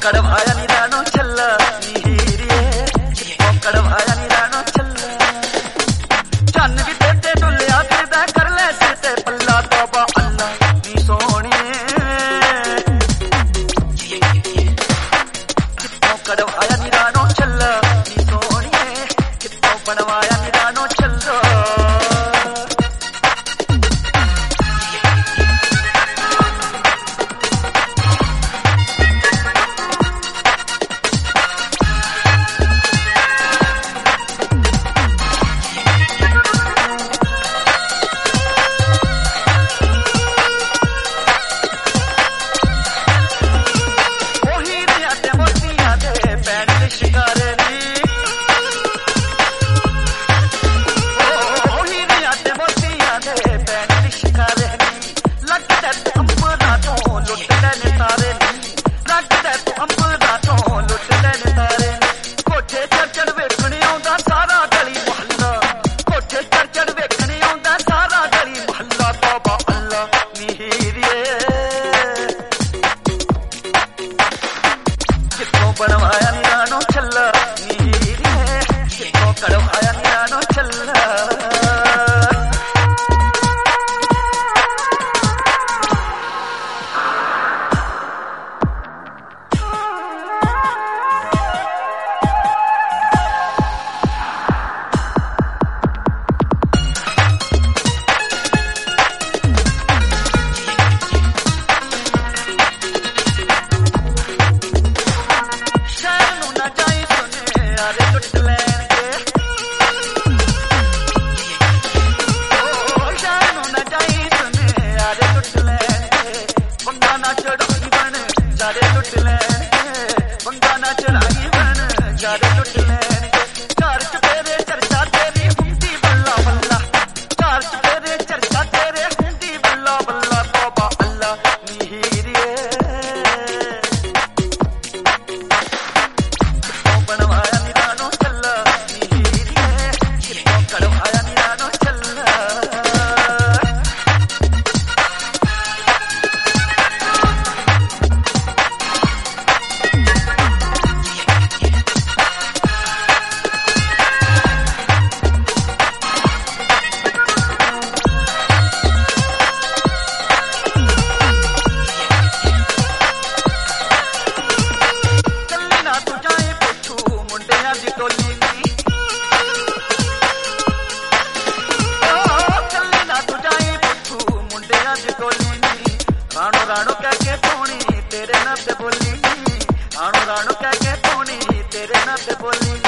कड़वाया नी रानो छल्ला नी हीरिए कितों कड़वाया नी रानो छल्ला चन्न भी तेरे डुलिया फिरदा कर ले सिर ते पल्ला तौबा अल्लाह नी सोहणिए कितों कड़वाया नी रानो छल्ला नी सोहणिए कितों बनवाया नी रानो छल्ला शिकारे नी ओही नी आते मोतियां दे पैन शिकारे नी लगदा तू अंबरा तो लुट लेने तारे नी लगदा तू अंबरा तो लुट लेने तारे नी कोठे चढ़ वेखणे आउंदा सारा गली मोहल्ला कोठे चढ़ वेखणे आउंदा सारा गली मोहल्ला तौबा अल्लाह नी हीरिए कितों बनवाया नी रानो छल्ला कड़वाया नी रानो छल्ला शहर नू ना जाई सुने अरे टुट लैन के शहर नू ना जाई सुने अरे टुट लैन के बंदा ना चढ़ाई बन जारे टुट लैन के बंदा ना चढ़ाई बन जारे टुट लैन के चार चुफेरे चर्चा तेरी हुंदी बल्ला बल्ला चार चुफेरे चर्चा तेरे हुंदी बल्ला बल्ला तौबा अल्लाह नी हीरिए बनवाया नी रानो छल्ला नी हीरिए कितों कड़वाया नी रानो छल्ला चली ना तू जाए पिछू मुंडियां दी टोली नी चली ना तू जाए पिछू मुंडियां दी टोली नी राणो राणो कह के पौनी तेरे नाल ते बोली नी राणो राणो कह के पौनी तेरे नाल ते बोली